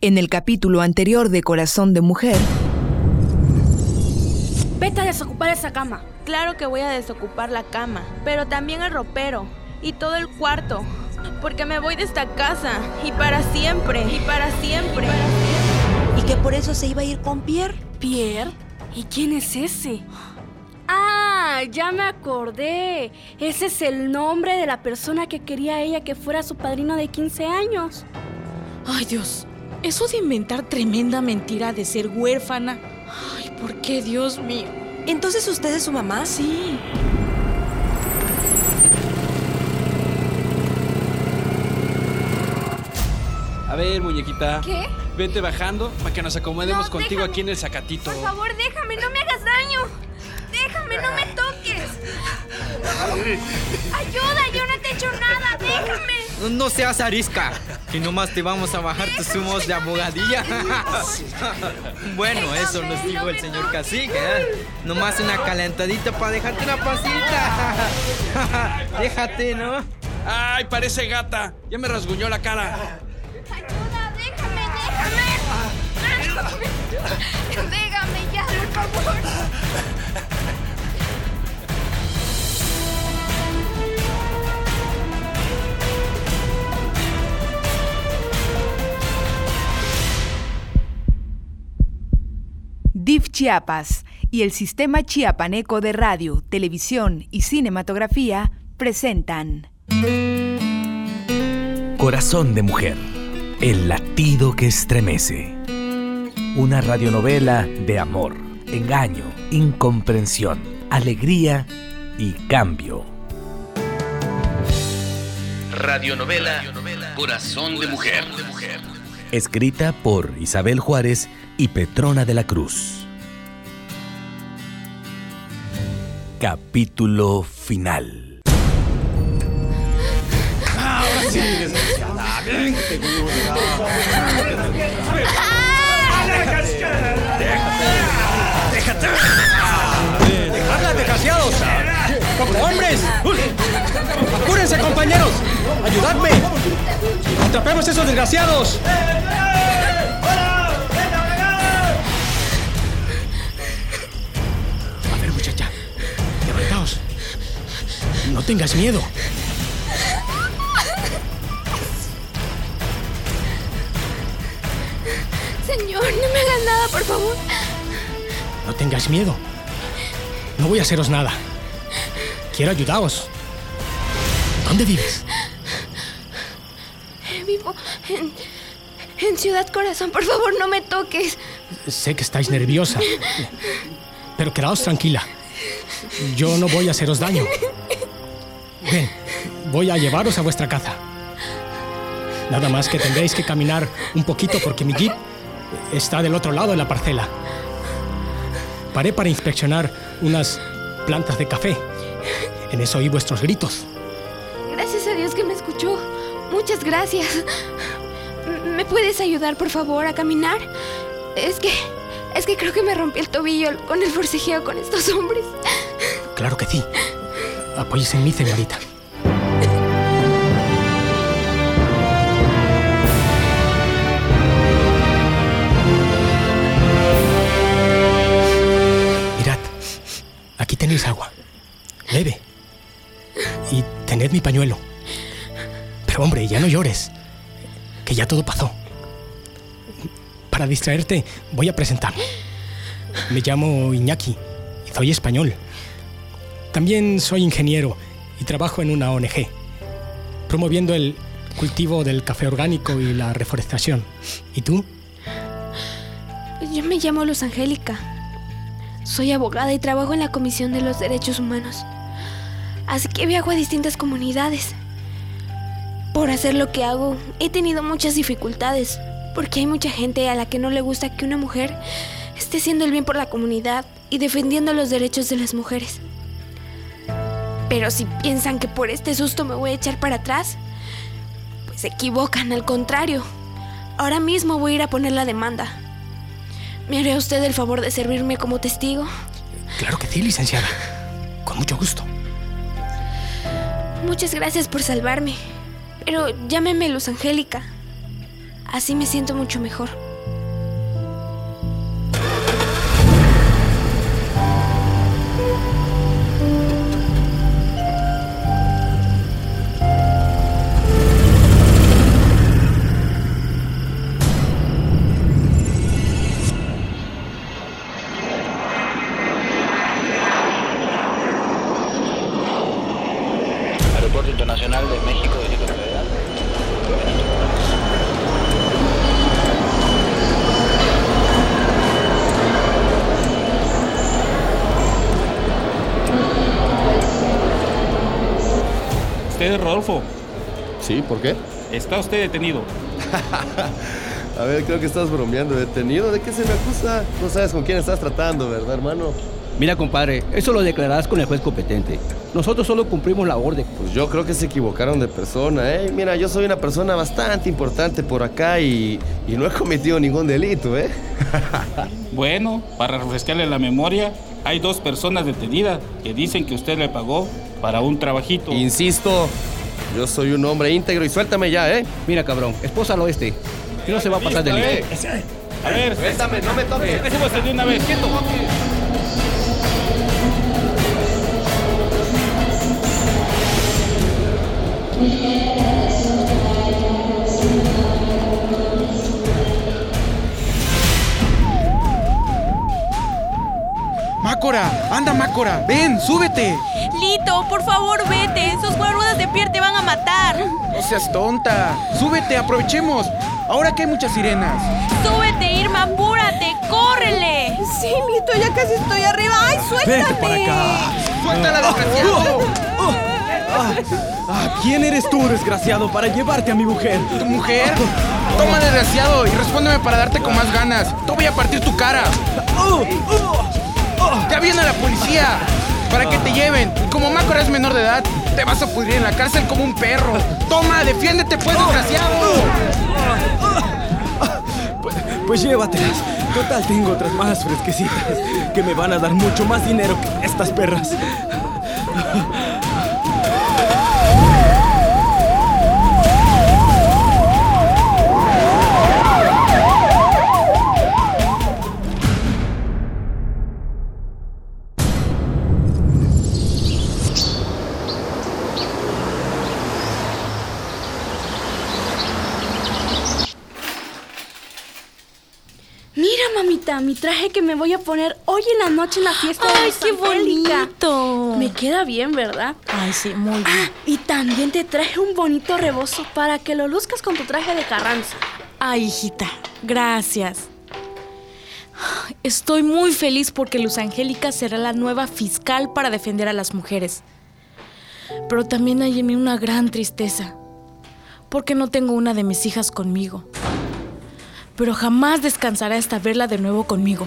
En el capítulo anterior de Corazón de Mujer... Vete a desocupar esa cama. Claro que voy a desocupar la cama, pero también el ropero y todo el cuarto, porque me voy de esta casa y para siempre, y para siempre. ¿Y que por eso se iba a ir con Pierre? ¿Pierre? ¿Y quién es ese? ¡Ah! Ya me acordé. Ese es el nombre de la persona que quería ella que fuera su padrino de 15 años. Ay, Dios. Eso de inventar tremenda mentira de ser huérfana. Ay, ¿por qué, Dios mío? ¿Entonces usted es su mamá? Sí. A ver, muñequita. ¿Qué? Vente bajando para que nos acomodemos No, contigo déjame. aquí en el zacatito. Por favor, déjame, no me hagas daño. Déjame, no me toques. Ayuda, yo no te he hecho nada, déjame. No seas arisca, que nomás te vamos a bajar tus humos de abogadilla. Bueno, eso nos dijo el señor cacique, ¿eh? Nomás una calentadita para dejarte una pasita. Déjate, ¿no? Ay, parece gata. Ya me rasguñó la cara. Ayuda, déjame. Déjame ya, por favor. DIF Chiapas y el Sistema Chiapaneco de Radio, Televisión y Cinematografía presentan Corazón de Mujer, el latido que estremece. Una radionovela de amor, engaño, incomprensión, alegría y cambio. Radionovela Corazón de Mujer. Escrita por Isabel Juárez y Petrona de la Cruz. Capítulo final. Ahora sí, desgraciada. Bien que te gusta. Déjate. ¡Dejadla, desgraciados! ¡Hombres! ¡Apúrense, compañeros! ¡Ayudadme! ¡Atrapemos a esos desgraciados! A ver, muchacha, levantaos. No tengas miedo. Señor, no me hagan nada, por favor. No tengáis miedo. No voy a haceros nada. Quiero ayudaros. ¿Dónde vives? Vivo en Ciudad Corazón. Por favor, no me toques. Sé que estáis nerviosa, pero quedaos tranquila. Yo no voy a haceros daño. Ven, voy a llevaros a vuestra casa. Nada más que tendréis que caminar un poquito porque mi jeep está del otro lado de la parcela. Paré para inspeccionar unas plantas de café. En eso oí vuestros gritos. Gracias a Dios que me escuchó. Muchas gracias. ¿Me puedes ayudar, por favor, a caminar? Es que creo que me rompí el tobillo con el forcejeo con estos hombres. Claro que sí. Apóyese en mí, señorita. Mirad, aquí tenéis agua. Bebe. Y tened mi pañuelo. Pero hombre, ya no llores, que ya todo pasó. Para distraerte, voy a presentarme. Me llamo Iñaki y soy español. También soy ingeniero y trabajo en una ONG, promoviendo el cultivo del café orgánico y la reforestación. ¿Y tú? Yo me llamo Luz Angélica. Soy abogada y trabajo en la Comisión de los Derechos Humanos. Así que viajo a distintas comunidades. Por hacer lo que hago, he tenido muchas dificultades, porque hay mucha gente a la que no le gusta que una mujer esté haciendo el bien por la comunidad y defendiendo los derechos de las mujeres. Pero si piensan que por este susto me voy a echar para atrás, pues se equivocan, al contrario. Ahora mismo voy a ir a poner la demanda. ¿Me haría usted el favor de servirme como testigo? Claro que sí, licenciada. Con mucho gusto. Muchas gracias por salvarme. Pero llámeme Luz Angélica. Así me siento mucho mejor. Aeropuerto Internacional de México, Distrito Federal. ¿Usted es Rodolfo? Sí, ¿por qué? Está usted detenido. A ver, creo que estás bromeando. ¿Detenido? ¿De qué se me acusa? No sabes con quién estás tratando, ¿verdad, hermano? Mira, compadre, eso lo declararás con el juez competente. Nosotros solo cumplimos la orden. Pues yo creo que se equivocaron de persona, ¿eh? Mira, yo soy una persona bastante importante por acá y no he cometido ningún delito, ¿eh? Bueno, para refrescarle la memoria, hay 2 personas detenidas que dicen que usted le pagó para un trabajito. Insisto, yo soy un hombre íntegro y suéltame ya, ¿eh? Mira, cabrón, espósalo que no se va a pasar de listo. A ver, suéltame, no me toques. Súbase de una vez, quieto. Mácora, anda Mácora, ven, súbete. Lito, por favor, vete. Esos guarudas de Pierre te van a matar. No seas tonta. Súbete, aprovechemos. Ahora que hay muchas sirenas. Súbete, Irma, apúrate, córrele. Sí, Lito, ya casi estoy arriba. ¡Ay, suéltame! Vente para acá. Suéltala, desgraciado. ¿Quién eres tú, desgraciado, para llevarte a mi mujer? ¿Tu mujer? Toma, desgraciado, y respóndeme para darte con más ganas. Te voy a partir tu cara. ¡Ya viene la policía! Para que te lleven. Y como Mácora es menor de edad, te vas a pudrir en la cárcel como un perro. ¡Toma, defiéndete, pues, desgraciado! Pues llévatelas. Total, tengo otras más fresquecitas que me van a dar mucho más dinero que estas perras. Mira, mamita, mi traje que me voy a poner hoy en la noche en la fiesta de ¡Ay, Luz qué Angélica. bonito! Me queda bien, ¿verdad? Ay, sí, muy bien. Y también te traje un bonito rebozo para que lo luzcas con tu traje de Carranza. Ay, hijita, gracias. Estoy muy feliz porque Luz Angélica será la nueva fiscal para defender a las mujeres. Pero también hay en mí una gran tristeza, porque no tengo una de mis hijas conmigo. Pero jamás descansará hasta verla de nuevo conmigo.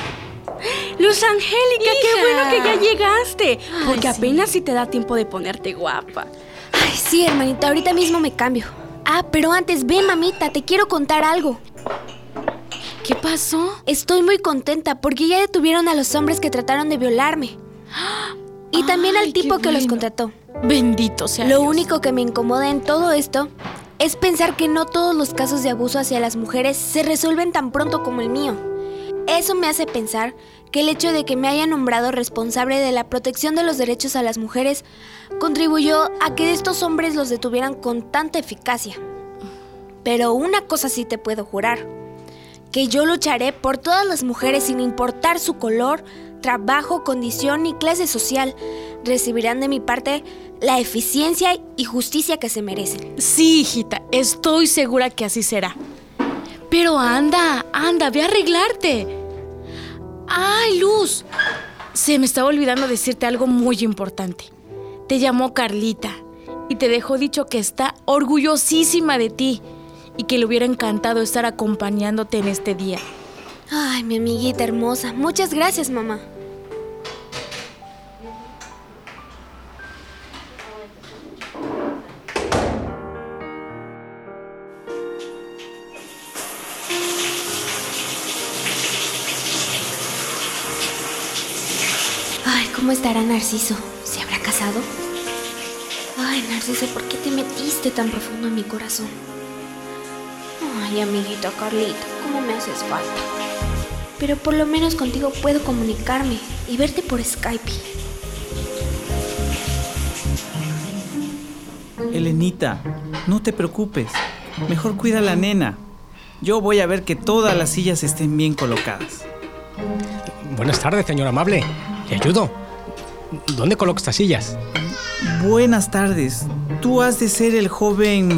Luz Angélica, ¡Hija! qué bueno que ya llegaste. Porque Ay, sí. apenas si te da tiempo de ponerte guapa. Ay, sí, hermanita, ahorita mismo me cambio. Pero antes, ven, mamita, te quiero contar algo. ¿Qué pasó? Estoy muy contenta porque ya detuvieron a los hombres que trataron de violarme. Y también al tipo que los contrató. Bendito sea Lo Dios. único que me incomoda en todo esto es pensar que no todos los casos de abuso hacia las mujeres se resuelven tan pronto como el mío. Eso me hace pensar que el hecho de que me hayan nombrado responsable de la protección de los derechos a las mujeres contribuyó a que estos hombres los detuvieran con tanta eficacia. Pero una cosa sí te puedo jurar, que yo lucharé por todas las mujeres sin importar su color, trabajo, condición y clase social. Recibirán de mi parte la eficiencia y justicia que se merecen. Sí, hijita, estoy segura que así será. Pero anda, ve a arreglarte. ¡Ay, Luz! Se me estaba olvidando decirte algo muy importante. Te llamó Carlita y te dejó dicho que está orgullosísima de ti y que le hubiera encantado estar acompañándote en este día. Ay, mi amiguita hermosa. Muchas gracias, mamá. Ay, ¿cómo estará Narciso? ¿Se habrá casado? Ay, Narciso, ¿por qué te metiste tan profundo en mi corazón? Ay, amiguito Carlito, ¿cómo me haces falta? Pero por lo menos contigo puedo comunicarme y verte por Skype. Elenita, no te preocupes. Mejor cuida a la nena. Yo voy a ver que todas las sillas estén bien colocadas. Buenas tardes, señor amable. ¿Le ayudo? ¿Dónde coloco estas sillas? Buenas tardes. Tú has de ser el joven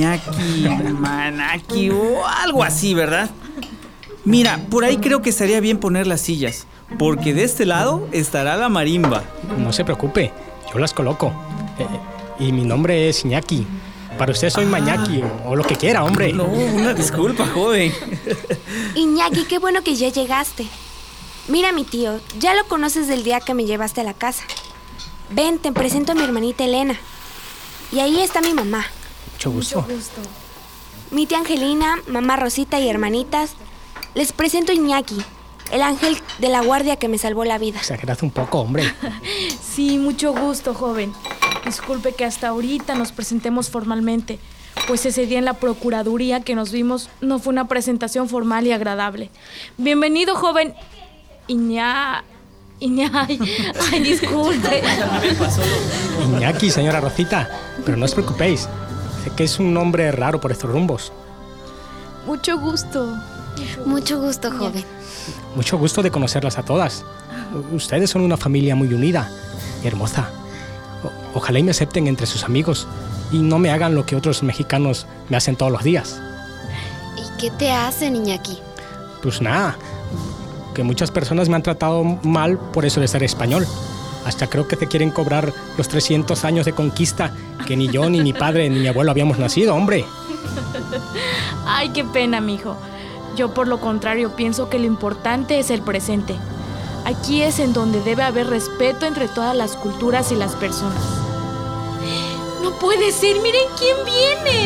Manaki o algo así, ¿verdad? Mira, por ahí creo que estaría bien poner las sillas, porque de este lado estará la marimba. No se preocupe, yo las coloco. Y mi nombre es Iñaki. Para usted soy Mañaki o lo que quiera, hombre. No, una disculpa, joven. Iñaki, qué bueno que ya llegaste. Mira, mi tío, ya lo conoces del día que me llevaste a la casa. Ven, te presento a mi hermanita Elena. Y ahí está mi mamá. Mucho gusto. Mucho gusto. Mi tía Angelina, mamá Rosita y hermanitas. Les presento a Iñaki, el ángel de la guardia que me salvó la vida. Exageras un poco, hombre. Sí, mucho gusto, joven. Disculpe que hasta ahorita nos presentemos formalmente, pues ese día en la procuraduría que nos vimos no fue una presentación formal y agradable. Bienvenido, joven Iñaki. Ay, disculpe. Iñaki, señora Rosita, pero no os preocupéis. Sé que es un nombre raro por estos rumbos. Mucho gusto. Mucho gusto, joven. Mucho gusto de conocerlas a todas. Ustedes son una familia muy unida y hermosa. Ojalá y me acepten entre sus amigos y no me hagan lo que otros mexicanos me hacen todos los días. ¿Y qué te hacen, Iñaki? Pues nada, que muchas personas me han tratado mal por eso de ser español. Hasta creo que te quieren cobrar los 300 años de conquista que ni yo, ni mi padre, ni mi abuelo habíamos nacido, hombre. Ay, qué pena, mijo. Yo, por lo contrario, pienso que lo importante es el presente. Aquí es en donde debe haber respeto entre todas las culturas y las personas. ¡No puede ser! ¡Miren quién viene!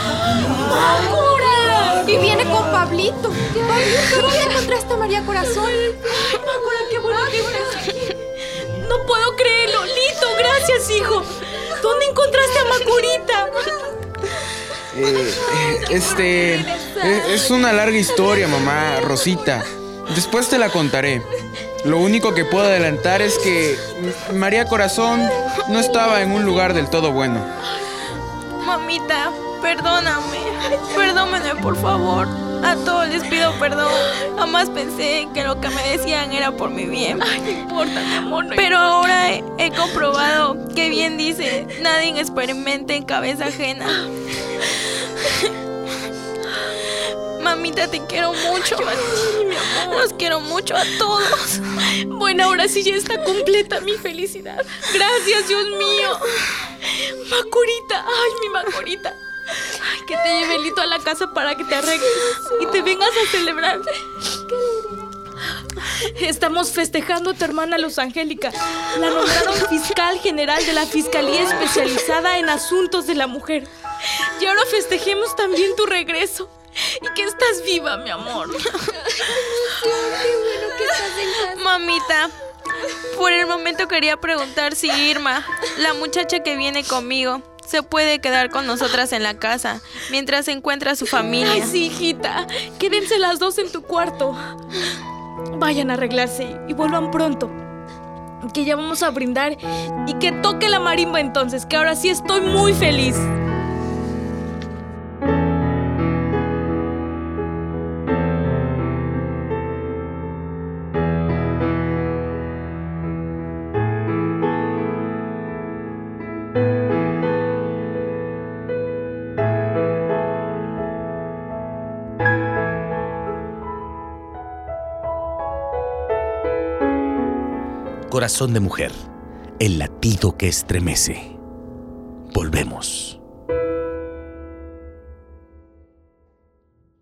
¡Mácora! Y viene con Pablito. Pablito, ¿dónde encontraste a María Corazón? Ay, Mácora, qué bueno que estás aquí. No puedo creerlo. Lito, gracias, hijo. ¿Dónde encontraste a Macurita? Es una larga historia, mamá Rosita. Después te la contaré. Lo único que puedo adelantar es que María Corazón no estaba en un lugar del todo bueno. Mamita, perdóname. Perdóname, por favor. A todos les pido perdón. Jamás pensé que lo que me decían era por mi bien. Ay, no importa, mi amor. Pero ahora he comprobado que bien dice, nadie experimenta en cabeza ajena. Mamita, te quiero mucho. Yo a ti, mi amor. Los quiero mucho a todos. Bueno, ahora sí ya está completa mi felicidad. Gracias, Dios mío. Macurita, ay, mi Macurita. Ay, que te lleve Lito a la casa para que te arregles y te vengas a celebrar. Estamos festejando a tu hermana Luz Angélica. La nombraron fiscal general de la Fiscalía Especializada en Asuntos de la Mujer. Y ahora festejemos también tu regreso. Y que estás viva, mi amor. Qué bueno que estás en casa. Mamita, por el momento quería preguntar si Irma, la muchacha que viene conmigo, se puede quedar con nosotras en la casa mientras encuentra a su familia. Ay, sí, hijita. Quédense las dos en tu cuarto. Vayan a arreglarse y vuelvan pronto. Que ya vamos a brindar y que toque la marimba entonces, que ahora sí estoy muy feliz. Corazón de mujer, el latido que estremece. Volvemos.